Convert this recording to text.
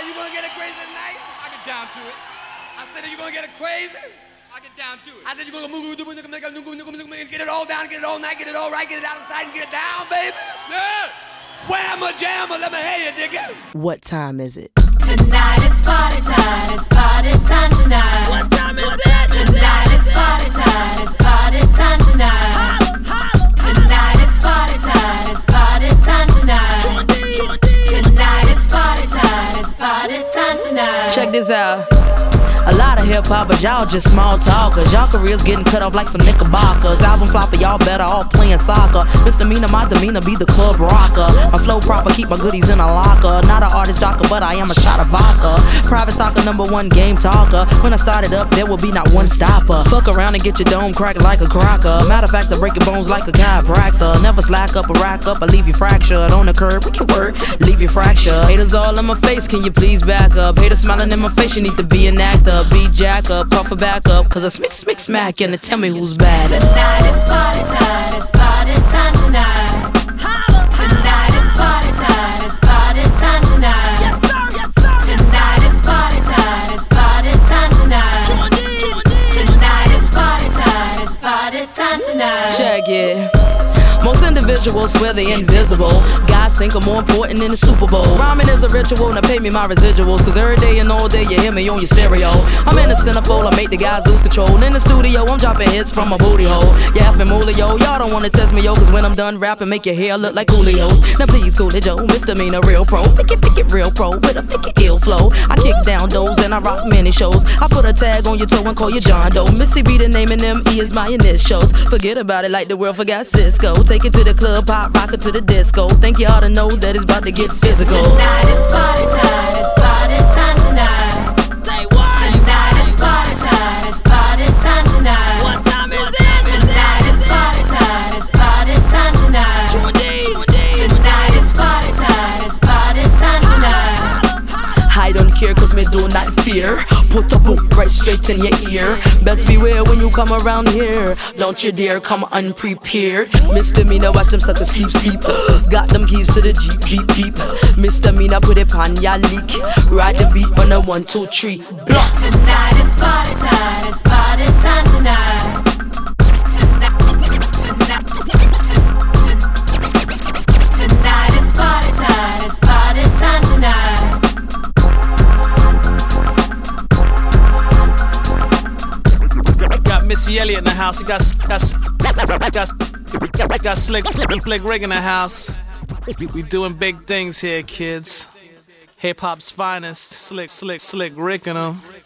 you gonna get it crazy tonight? I get down to it. I said, are you gonna get it crazy? I get down to it. I said, you're gonna get it all down, get it all night, get it all right, get it out of sight and get it down, baby. Yeah! Whamma jamma, let me hear you, digga. What time is it? Tonight it's party time. It's party time tonight. What time is it? Tonight it's party time. It's party time tonight. Tonight it's party time. It's party time tonight. Tonight it's party time. It's party time tonight. Check this out. A lot of hip-hop, but y'all just small talkers. Y'all careers getting cut off like some knickerbockers. Album flopper, y'all better off playing soccer. Misdemeanor, my demeanor be the club rocker. My flow proper, keep my goodies in a locker. Not an artist jocker, but I am a shot of vodka. Private stalker, #1 game talker. When I started up, there will be not one stopper. Fuck around and get your dome cracked like a cracker. Matter of fact, I break your bones like a chiropractor. Never slack up or rack up, I leave you fractured. On the curb, we can work, leave you fractured. Haters all in my face, can you please back up? Haters smiling in my face, you need to be an actor. Beat jack up, puff it back up, cause it's mix, mix, smack, and tell me who's bad. Tonight it's party time, it's party time tonight. Tonight it's party time, it's party time tonight. Yes sir, yes sir. Tonight it's party time, it's party time tonight. Tonight it's party time, it's party time tonight. Check it. Most individuals swear they invisible. Guys think I'm more important than the Super Bowl. Rhyming is a ritual, now pay me my residuals. Cause every day and all day you hear me on your stereo. I'm in the centerfold, I make the guys lose control. In the studio, I'm dropping hits from my booty hole. Yeah, effing Molio, y'all don't wanna test me, yo. Cause when I'm done rapping, make your hair look like Julio. Now please, Coolidge, Joe, misdemeanor, real pro. Pick it real pro, with a ill flow. I kick down doors and I rock many shows. I put a tag on your toe and call you John Doe. Missy B the name and M.E. is my initials. Forget about it like the world forgot Cisco. Take it to the club, pop, rock it to the disco. Think you ought to know that it's about to get physical. Tonight it's party time, it's party time tonight. Say what? Tonight it's party time, it's party time tonight. What time is it? Tonight it's party time, it's party time tonight. Tonight it's party time, it's party time tonight. I don't care cause me do not fear. Put a book right straight in your ear. Best beware when you come around here. Don't you dare come unprepared. Misdemeanor, watch them suckers sleep. Got them keys to the Jeep, beep. Misdemeanor, put it on your leak. Ride the beat on a 1, 2, 3. Block. Tonight it's party time, it's party time tonight. Tonight it's party time, it's party time tonight. Got Missy Elliott in the house. We got Slick Rick in the house. We doing big things here, kids. Hip hop's finest. Slick Rick in them.